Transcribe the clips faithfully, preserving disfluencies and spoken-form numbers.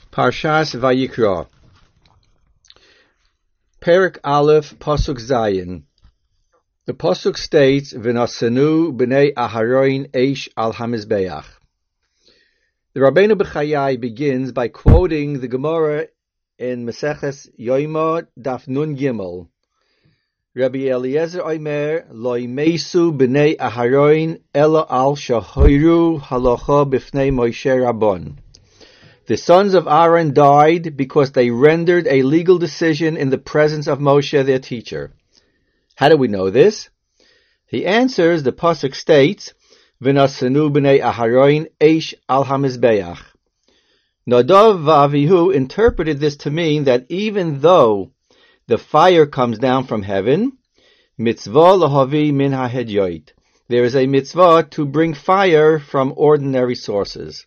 Parshas Vayikra, Perek Aleph, Pasuk Zayin. The Pasuk states, V'nasenu b'nei Aharon eish al hamizbeach. The Rabbeinu B'chayai begins by quoting the Gemara in Maseches Yoima Daf Nun Gimel. Rabbi Eliezer Omer, Lo ymesu b'nei Aharon elo al shahoiru halacha b'fnei Moshe Rabbon. The sons of Aaron died because they rendered a legal decision in the presence of Moshe, their teacher. How do we know this? He answers, the pasuk states, V'nasenu b'nei Aharon eish al hamizbeach. Nadav v'Avihu interpreted this to mean that even though the fire comes down from heaven, mitzvah lahavi min ha'hedyoit, there is a mitzvah to bring fire from ordinary sources.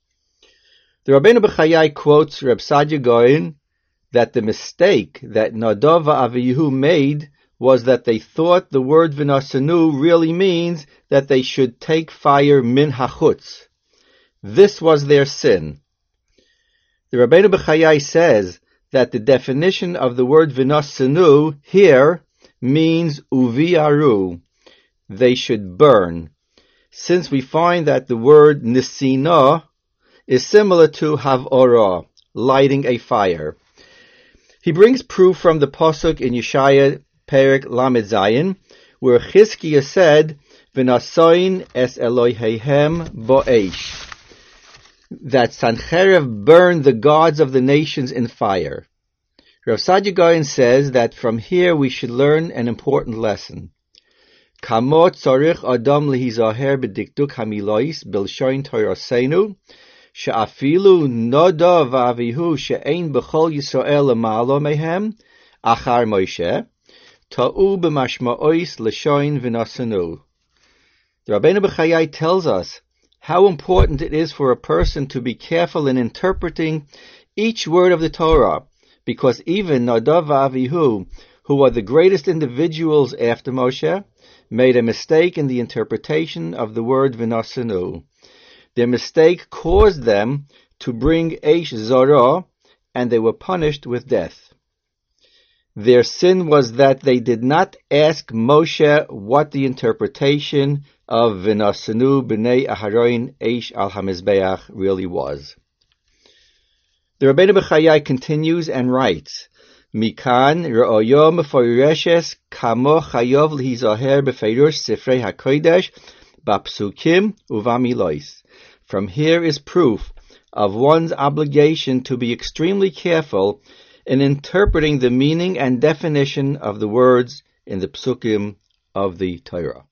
The Rabbeinu B'chayai quotes Reb Sadia Gaon that the mistake that Nadav v'Avihu made was that they thought the word v'nasenu really means that they should take fire min hachutz. This was their sin. The Rabbeinu B'chayai says that the definition of the word v'nasenu here means uviaru, they should burn, since we find that the word nisina is similar to hav'orah, lighting a fire. He brings proof from the pasuk in Yeshaya Perek Lamed Zayin, where Chizkiah said, "V'nasoin es Eloheihem bo'esh," that Sancherev burned the gods of the nations in fire. Rav Sadia Gaon says that from here we should learn an important lesson. Kamo tzorich adam lehizaher b'dikduk hamilois b'lshon Torasenu, she'afilu Nadav v'Avihu she'ein b'chol Yisrael lema'alo mehem achar Moshe ta'u b'mashma'os l'shoin v'nasenu. The Rabbeinu B'chayai tells us how important it is for a person to be careful in interpreting each word of the Torah, because even Nadav v'Avihu, who are the greatest individuals after Moshe, made a mistake in the interpretation of the word v'nasenu. Their mistake caused them to bring Eish Zorah, and they were punished with death. Their sin was that they did not ask Moshe what the interpretation of V'nasenu b'nei Aharon eish al hamizbeach really was. The Rabbeinu B'chayai continues and writes, Mikan re'oyo meforeshes kamo chayov lihizaher b'feirush sifrei hakodesh ba'psukim uvamilois. From here is proof of one's obligation to be extremely careful in interpreting the meaning and definition of the words in the psukim of the Torah.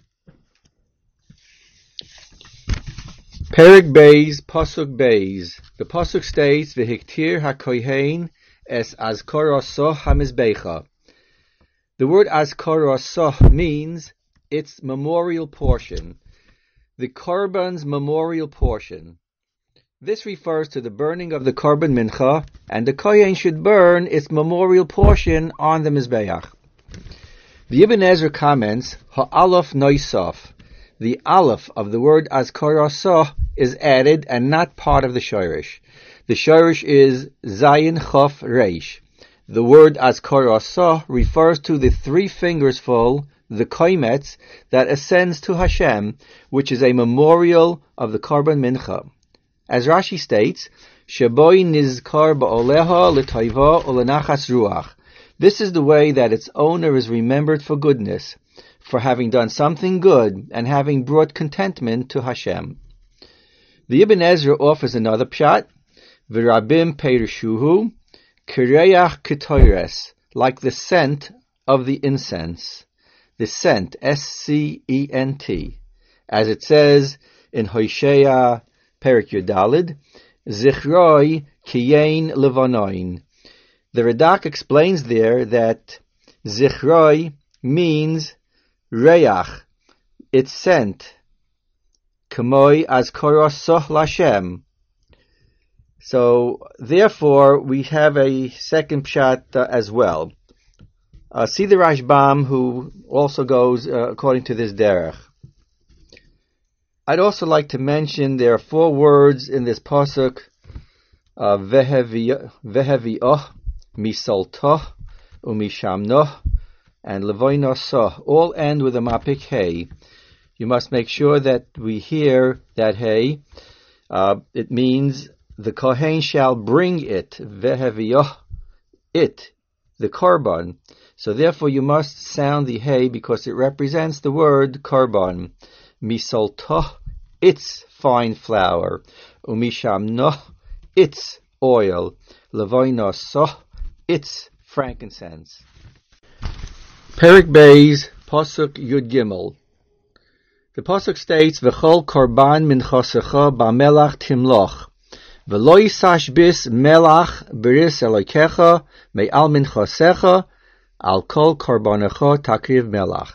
Perek Beis, Pasuk Beis. The Pasuk states, V'hiktir hakohen es azkarasoh hamizbecha. The word azkarasoh means its memorial portion, the korban's memorial portion. This refers to the burning of the korban mincha, and the kohen should burn its memorial portion on the mizbeach. The Ibn Ezra comments, Ha'alaf noisof. The aleph of the word azkarasoh is added and not part of the shorish. The shorish is zayin chof reish. The word azkarasoh refers to the three fingers full, the koimetz, that ascends to Hashem, which is a memorial of the korban mincha. As Rashi states, Sheboi nizkar ba'oleha l'toiva u'lenachas ruach. This is the way that its owner is remembered for goodness, for having done something good and having brought contentment to Hashem. The Ibn Ezra offers another pshat, V'rabim perishuhu, kireach ketoires, like the scent of the incense. The scent, S C E N T, as it says in Hosea Perek Yudalid, Zichroi kiyein levanoin. The Radak explains there that Zichroi means reach, its scent, Kamoi azkarasoh lashem. So, therefore, we have a second pshat uh, as well. Uh, see the Rashbam, who also goes uh, according to this derech. I'd also like to mention there are four words in this pasuk uh, Vehevi'oh, Misaltoh, Umishamnoh, and Levoinosoh all end with a mapik hey. You must make sure that we hear that hey. Uh, it means the Kohen shall bring it, Vehevi'oh, it, the korban. So therefore you must sound the hey because it represents the word korban. Misaltoh, its fine flour. Umishamnoh, its oil. Levoinosoh, its frankincense. Perik Beis, Pasuk Yud Gimel. The Pasuk states, V'chol korban minchosecha ba'melach timloch. V'lo yisash bis melach beris elokecha me'al minchosecha al kol korbanecha takriv melach.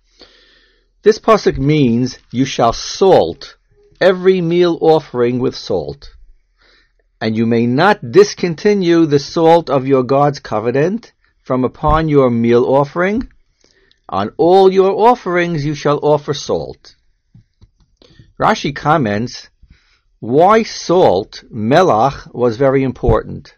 This pasuk means you shall salt every meal offering with salt, and you may not discontinue the salt of your God's covenant from upon your meal offering. On all your offerings you shall offer salt. Rashi comments, why salt, melach, was very important.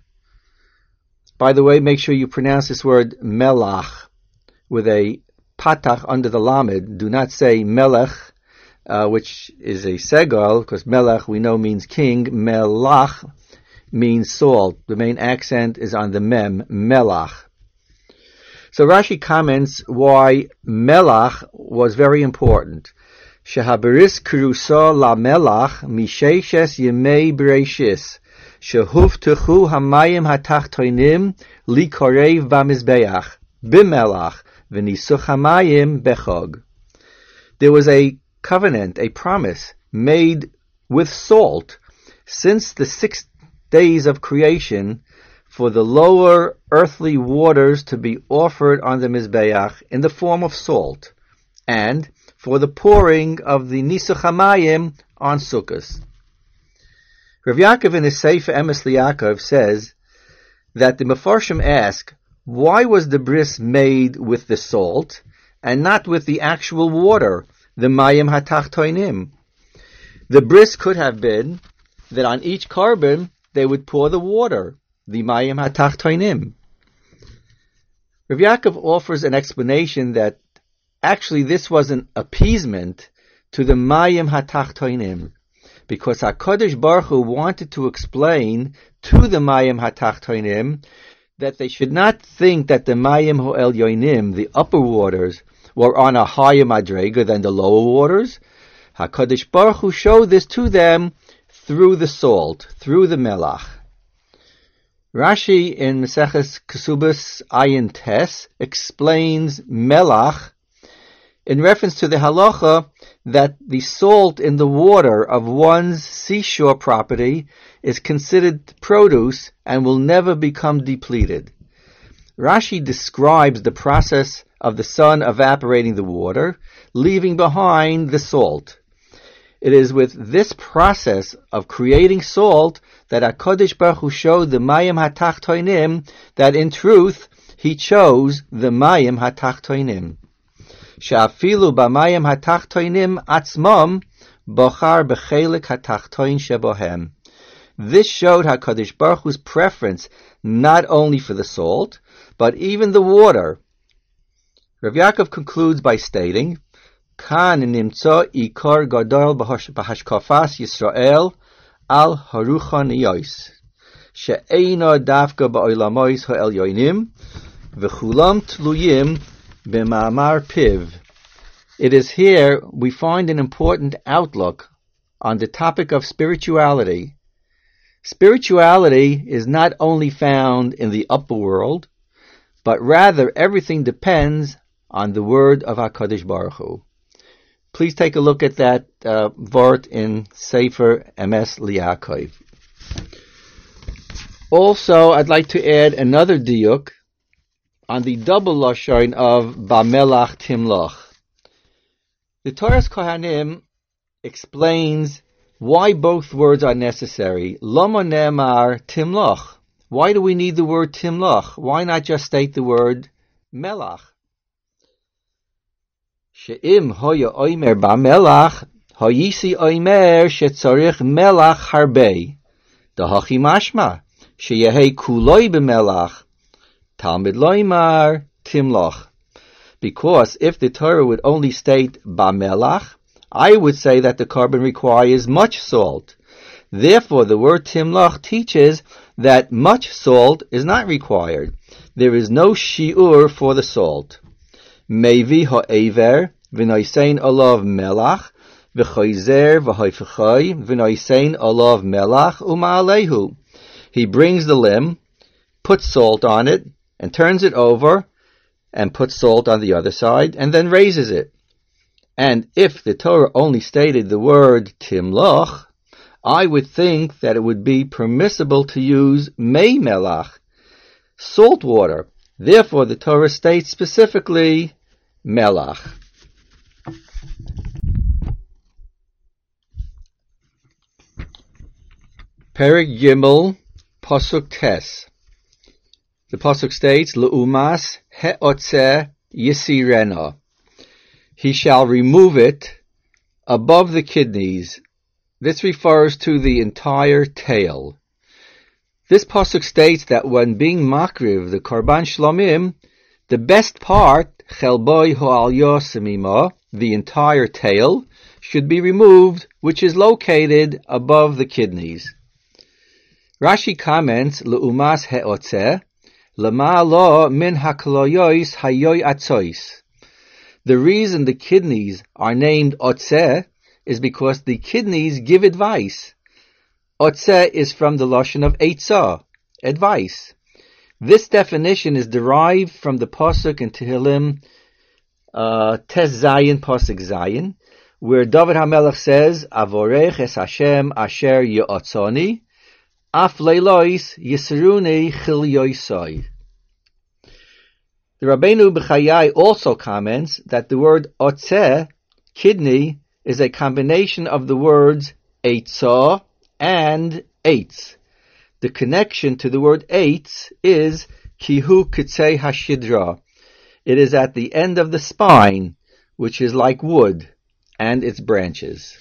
By the way, make sure you pronounce this word melach with a patach under the lamed. Do not say melech, uh, which is a segal, because melech we know means king. Melach means salt. The main accent is on the mem, melach. So Rashi comments why melach was very important. Shehaberis krusa la melach misheshes yemei breishis. Shehuftechu hamayim hatachtoinim li korev bamizbeach bimelach v'nisuch hamayim bechog. There was a covenant, a promise made with salt since the six days of creation for the lower earthly waters to be offered on the mizbeach in the form of salt, and for the pouring of the nisuch hamayim on Sukkos. Rav Yaakov in his Sefer Emes Liyaakov says that the Mefarshim ask, why was the bris made with the salt and not with the actual water, the mayim hatachtoinim? The bris could have been that on each carbon they would pour the water, the mayim hatachtoinim. Rav Yaakov offers an explanation that actually this was an appeasement to the mayim hatachtoinim, because HaKadosh Baruch Hu wanted to explain to the mayim hatachtoinim that they should not think that the mayim ho'elyonim, the upper waters, were on a higher madrega than the lower waters. HaKadosh Baruch Hu showed this to them through the salt, through the melach. Rashi in Maseches Kesubos Ayin Tes explains melach in reference to the halacha that the salt in the water of one's seashore property is considered produce and will never become depleted. Rashi describes the process of the sun evaporating the water, leaving behind the salt. It is with this process of creating salt that HaKadosh Baruch Hu showed the mayim hatachtoinim that in truth He chose the mayim hatachtoinim. She'afilu b'mayim hatachtoinim atzmam bochar b'chelik hatachtoin shebohem. This showed HaKadosh Baruch Hu's preference not only for the salt, but even the water. Rav Yaakov concludes by stating, Kan nimtzo ikar gadol b'hashkafas Yisrael al harucha niyos, she'eino davka ba'olamois ha'elyonim, v'chulam tluyim b'ma'amar piv. It is here we find an important outlook on the topic of spirituality. Spirituality is not only found in the upper world, but rather everything depends on the word of HaKadosh Baruch Hu. Please take a look at that uh, vort in Sefer Emes Liyaakov. Also, I'd like to add another diuk on the double lashon of Bamelach Timloch. The Torah's Kohanim explains why both words are necessary. Lama ne'emar Timloch. Why do we need the word Timloch? Why not just state the word Melach? She'im hoya oimer ba melach, hoyisi oimer shetzorich melach harbe. Dahachi mashma, sheyehei kuloi b'melach, Talmud loimar timloch. Because if the Torah would only state b'melach, I would say that the carbon requires much salt. Therefore, the word timloch teaches that much salt is not required. There is no shiur for the salt. Mevi ha'ever v'noisein olav melach v'choizer v'hoifechoi v'noisein olav melach u'ma'alehu. He brings the limb, puts salt on it, and turns it over, and puts salt on the other side, and then raises it. And if the Torah only stated the word timloch, I would think that it would be permissible to use mei melach, salt water. Therefore, the Torah states specifically melach. Perek Gimel, Pasuk Tes. The pasuk states, "Leumas he'otzeh yisirena." He shall remove it above the kidneys. This refers to the entire tail. This pasuk states that when being makriv the korban shlomim, the best part, chelboi ho'alyo semima, the entire tail, should be removed, which is located above the kidneys. Rashi comments, "Leumas he'otzeh." Min hakloyois hayoy atzois. The reason the kidneys are named otzeh is because the kidneys give advice. Otzeh is from the lashon of eitzah, advice. This definition is derived from the pasuk in Tehillim uh, Tes Zayin pasuk Zayin, where David HaMelech says, "Avorech es Hashem asher yotzoni." Af leilois yisruni chilyoisoi. The Rabbeinu B'chayai also comments that the word otzeh, kidney, is a combination of the words eitzah and eitz. The connection to the word eitz is kihu kitzei hashidra. It is at the end of the spine, which is like wood, and its branches.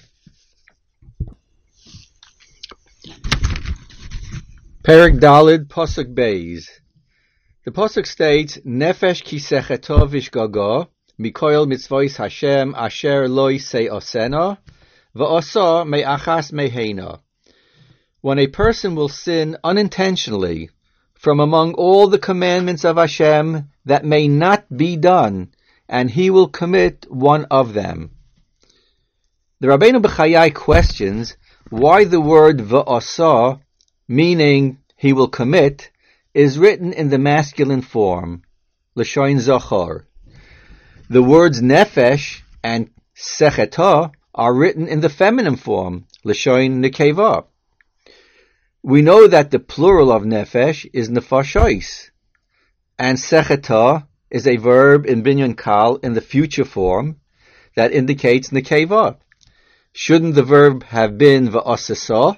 Perek Dalid Pasuk Beis. The pasuk states, "Nefesh kisecheto vishgaga mikoil mitzvos Hashem asher loi se'osena va'osa me'achas mehena." When a person will sin unintentionally from among all the commandments of Hashem that may not be done, and he will commit one of them. The Rabbeinu B'chayai questions why the word va'osa, meaning he will commit, is written in the masculine form, L'shoin Zachor. The words nefesh and secheta are written in the feminine form, L'shoin Nekeva. We know that the plural of nefesh is nefashos, and secheta is a verb in binyan kal in the future form that indicates nekeva. Shouldn't the verb have been va'asasa?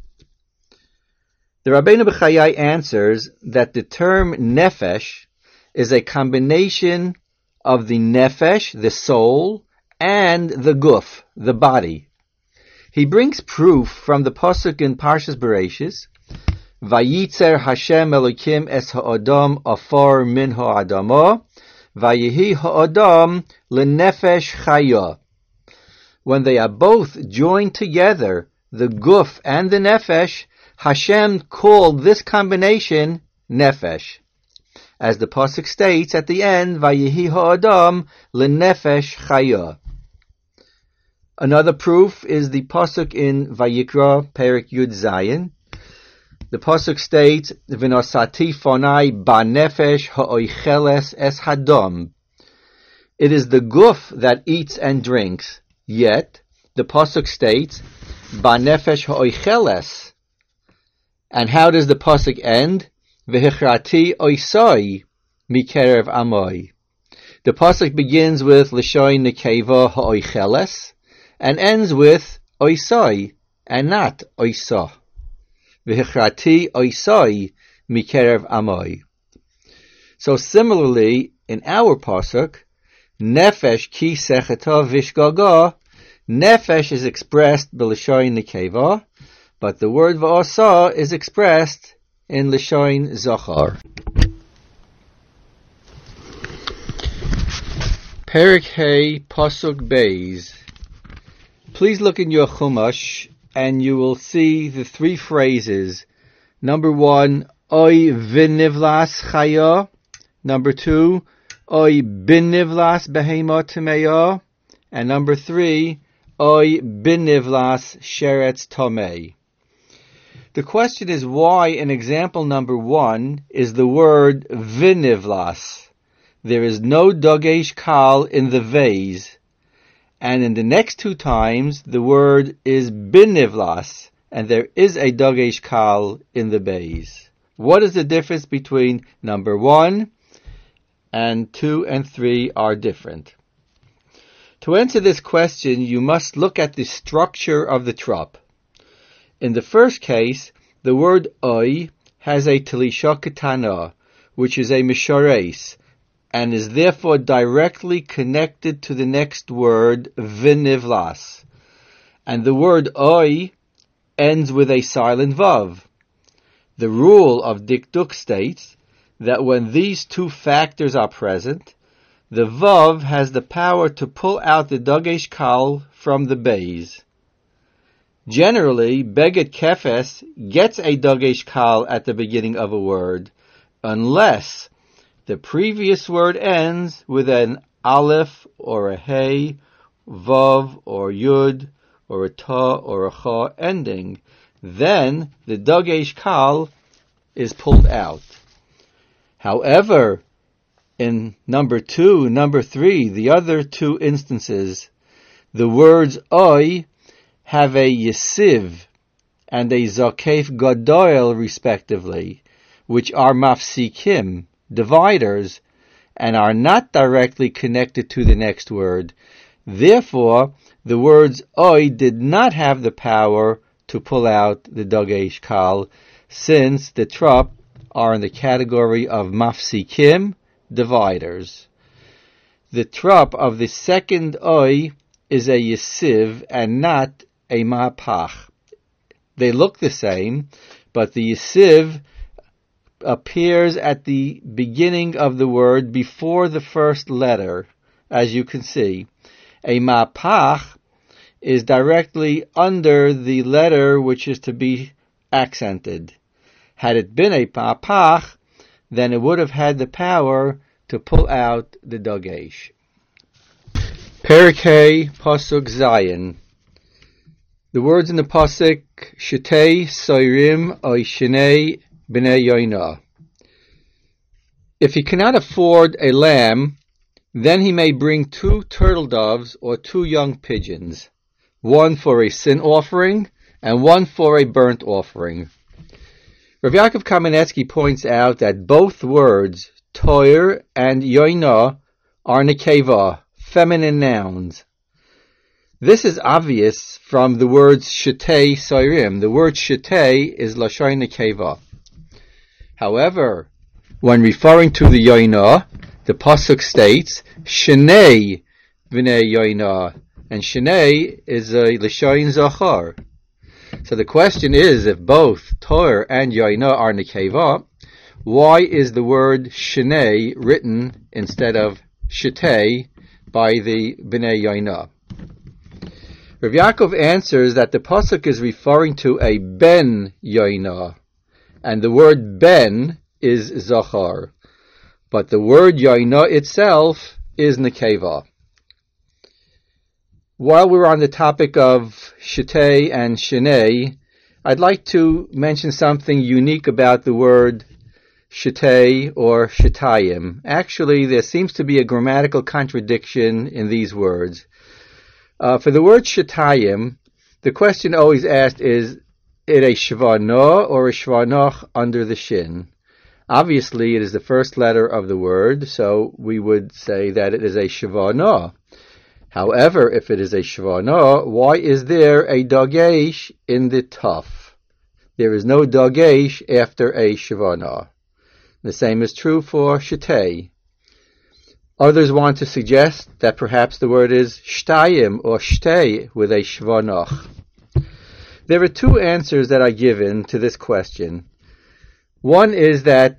The Rabbeinu B'chayai answers that the term nefesh is a combination of the nefesh, the soul, and the guf, the body. He brings proof from the pasuk in Parshas Bereshis, "Vayitzer Hashem Elokim es ha'adam afar min ha'adama, vayehi ha'adam lenefesh chaya." When they are both joined together, the guf and the nefesh, Hashem called this combination nefesh. As the pasuk states at the end, "Vayehi ha'adam lenefesh chaya." Another proof is the pasuk in Vayikra, Perek Yud Zayin. The pasuk states, "V'nosati fonai ba'nefesh ha'oicheles es hadam." It is the guf that eats and drinks. Yet, the pasuk states, "Ba'nefesh ha'oicheles." And how does the pasuk end? "V'hichrati oisoi mikerev amoi." The pasuk begins with L'shoin Nekeva ha'oicheles, and ends with oisoi, and not oisa. V'hichrati oisoi mikerev amoi. So similarly, in our pasuk, nefesh ki secheta vishgaga, nefesh is expressed b'lishoin nekeva, but the word va'asa is expressed in Lashon Zachar. Perek Hey Pasuk Beis. Please look in your Chumash and you will see the three phrases. Number one, Oy v'nivlas chaya. Number two, Oy binivlas behema tameya. And number three, Oy binivlas sheretz tomei. The question is why in example number one is the word vinivlas. There is no dagesh kal in the vase, and in the next two times the word is binivlas, and there is a dagesh kal in the vase. What is the difference between number one and two and three are different? To answer this question, you must look at the structure of the trop. In the first case, the word oy has a talisha ketana, which is a mishares, and is therefore directly connected to the next word, vinivlas. And the word oy ends with a silent vav. The rule of dikduk states that when these two factors are present, the vav has the power to pull out the dagesh kal from the beis. Generally, Beget Kefes gets a dagesh kal at the beginning of a word, unless the previous word ends with an aleph or a hey, vav or yud or a ta or a cha ending. Then the dagesh kal is pulled out. However, in number two, number three, the other two instances, the words oy have a yesiv and a zakef gadoil respectively, which are mafsikim, dividers, and are not directly connected to the next word. Therefore, the words oy did not have the power to pull out the dagesh kal, since the trop are in the category of mafsikim, dividers. The trop of the second oy is a yesiv and not a ma'apach. They look the same, but the yesiv appears at the beginning of the word before the first letter, as you can see. A ma'apach is directly under the letter which is to be accented. Had it been a ma'apach, then it would have had the power to pull out the dagesh. Perek Hey Pasuk Zayin. The words in the pasuk, Shetei Soirim Oy Shnei B'nei Yoina. If he cannot afford a lamb, then he may bring two turtle doves or two young pigeons, one for a sin offering and one for a burnt offering. Rav Yaakov Kamenetsky points out that both words, toir and yoina, are nekeva, feminine nouns. This is obvious from the words shetei soirim. The word shetei is lashon nekeva. However, when referring to the yoina, the pasuk states shenei v'nei yoina, and shenei is a lashon zachar. So the question is, if both toir and yoina are nekeva, why is the word shenei written instead of shetei by the b'nei yoina? Rav Yaakov answers that the pasuk is referring to a ben yoina, and the word ben is zachar, but the word yoina itself is nekeva. While we're on the topic of shetei and shenei, I'd like to mention something unique about the word shetei or shetayim. Actually, there seems to be a grammatical contradiction in these words. Uh, for the word shetayim, the question always asked is, it a shvano or a shvanoch under the shin? Obviously, it is the first letter of the word, so we would say that it is a shvano. However, if it is a shvano, why is there a dagesh in the tuf? There is no dagesh after a shvano. The same is true for shetei. Others want to suggest that perhaps the word is shtayim or shtei with a shvanoch. There are two answers that are given to this question. One is that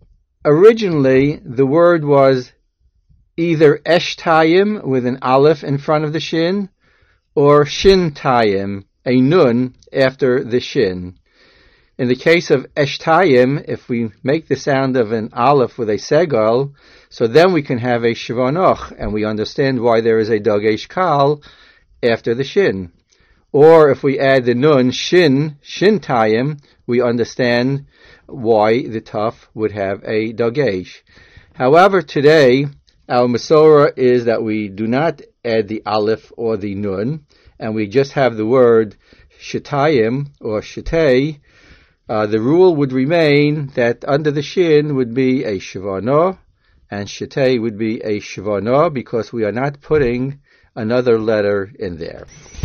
originally the word was either eshtayim with an aleph in front of the shin, or shintayim, a nun after the shin. In the case of eshtayim, if we make the sound of an aleph with a segal, so then we can have a shvanoch, and we understand why there is a dagesh kal after the shin. Or if we add the nun shin, shintayim, we understand why the taf would have a dagesh. However, today, our Masorah is that we do not add the aleph or the nun, and we just have the word shetayim or shetay. Uh, the rule would remain that under the shin would be a shvano, and shetay would be a shvano, because we are not putting another letter in there.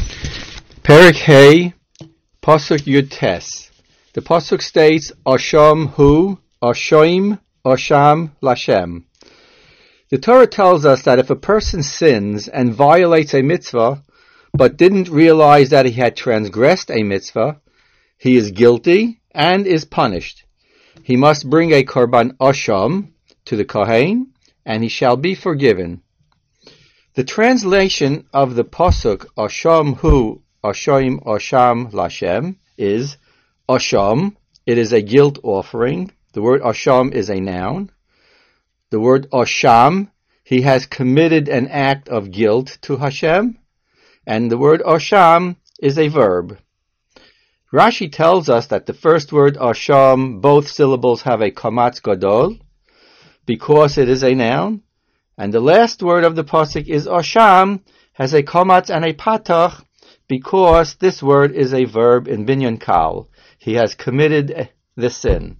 Perek Hey, Pasuk Yud Tes. The Pasuk states, Osham Hu, Oshoim, Osham Lashem. The Torah tells us that if a person sins and violates a mitzvah, but didn't realize that he had transgressed a mitzvah, he is guilty and is punished. He must bring a korban osham to the kohen, and he shall be forgiven. The translation of the pasuk osham hu oshoim osham lashem is osham. It is a guilt offering. The word osham is a noun. The word osham, he has committed an act of guilt to Hashem, and the word osham is a verb. Rashi tells us that the first word osham, both syllables have a kamatz gadol, because it is a noun, and the last word of the pasuk is osham, has a kamatz and a patach, because this word is a verb in binyan kal. He has committed the sin.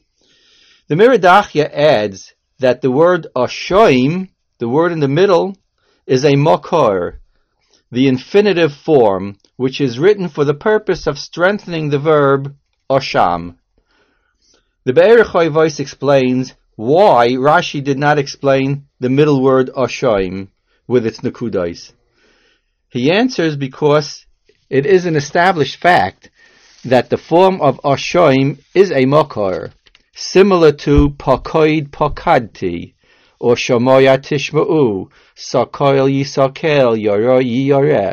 The Miradachya adds that the word oshoim, the word in the middle, is a mokor, the infinitive form, which is written for the purpose of strengthening the verb osham. The Be'er Choivos explains why Rashi did not explain the middle word oshoim with its nekudais. He answers because it is an established fact that the form of oshoim is a mokor, similar to pakoid pakadti, or shomoya tishma'u, sakoil yisakel, yoro yiyoreh.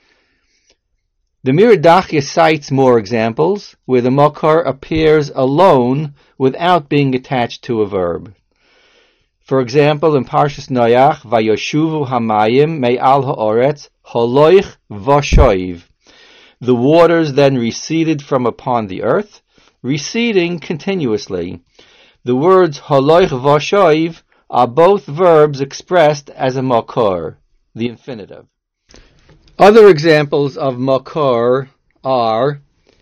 The Miradachya cites more examples where the mokar appears alone without being attached to a verb. For example, in Parshas Noach, Vayoshuvu hamayim me'al ha'oretz holoich v'shoiv. The waters then receded from upon the earth, receding continuously. The words holoich v'shoiv are both verbs expressed as a makor, the infinitive. Other examples of makor are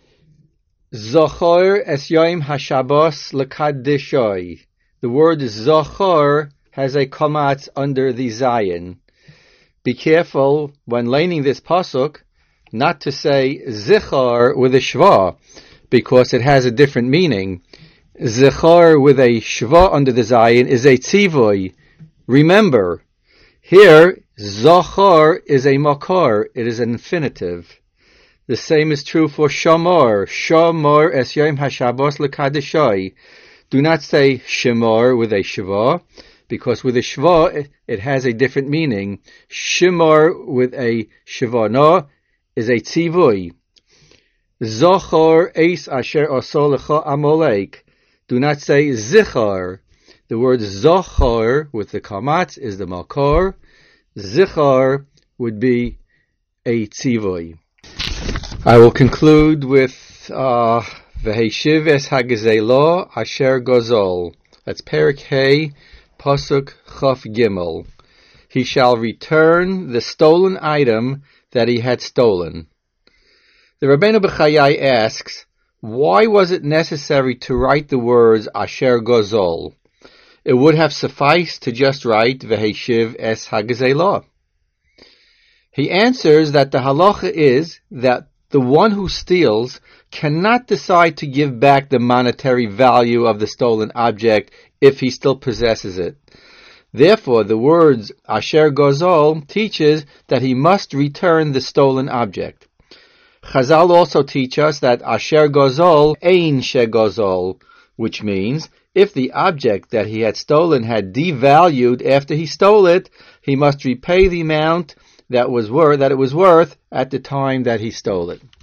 Zochor es yom hashabos lekadishoi. The word Zochor has a kamatz under the zayin. Be careful when laning this pasuk not to say Zichor with a shva, because it has a different meaning. Zichor with a shva under the zayin is a tzivoy, remember. Here, Zochor is a makor, it is an infinitive. The same is true for Shomor. Shomor es yom hashabos lekadishoi. Do not say Shemor with a shva, because with a shva it has a different meaning. Shemor with a shvano is a tzivui. Zochor eis asher oso lecha Amalek. Do not say zichor. The word zochor with the kamatz is the makor. Zichor would be a tzivui. I will conclude with uh, V'heishiv es hagezelo asher gozol. That's Perek Hey, Pasuk Chaf Gimel. He shall return the stolen item that he had stolen. The Rabbeinu Bechayai asks, why was it necessary to write the words asher gozol? It would have sufficed to just write V'heishiv es hagezelo. He answers that the halacha is that the one who steals cannot decide to give back the monetary value of the stolen object if he still possesses it. Therefore, the words Asher Gozol teaches that he must return the stolen object. Chazal also teach us that asher gozol ein she gozol, which means if the object that he had stolen had devalued after he stole it, he must repay the amount that was worth that it was worth at the time that he stole it.